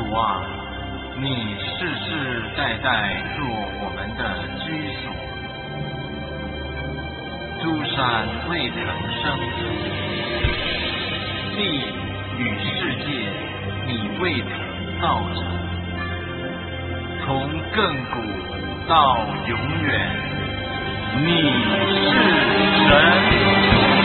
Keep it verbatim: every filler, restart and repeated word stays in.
啊，你世世代代做我们的居所，诸山未曾生成，地与世界你未曾造成，从亘古到永远，你是神。